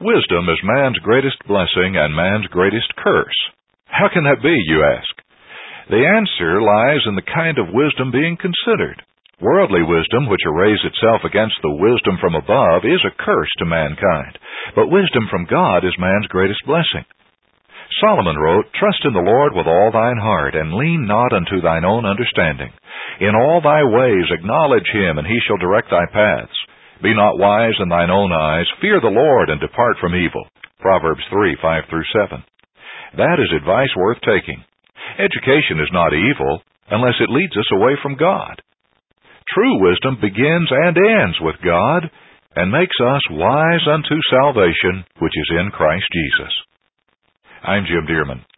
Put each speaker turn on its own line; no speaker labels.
Wisdom is man's greatest blessing and man's greatest curse. How can that be, you ask? The answer lies in the kind of wisdom being considered. Worldly wisdom, which arrays itself against the wisdom from above, is a curse to mankind, but wisdom from God is man's greatest blessing. Solomon wrote, "Trust in the Lord with all thine heart, and lean not unto thine own understanding. In all thy ways acknowledge him, and he shall direct thy paths. Be not wise in thine own eyes. Fear the Lord, and depart from evil." Proverbs 3:5-7. That is advice worth taking. Education is not evil unless it leads us away from God. True wisdom begins and ends with God and makes us wise unto salvation, which is in Christ Jesus. I'm Jim Dearman.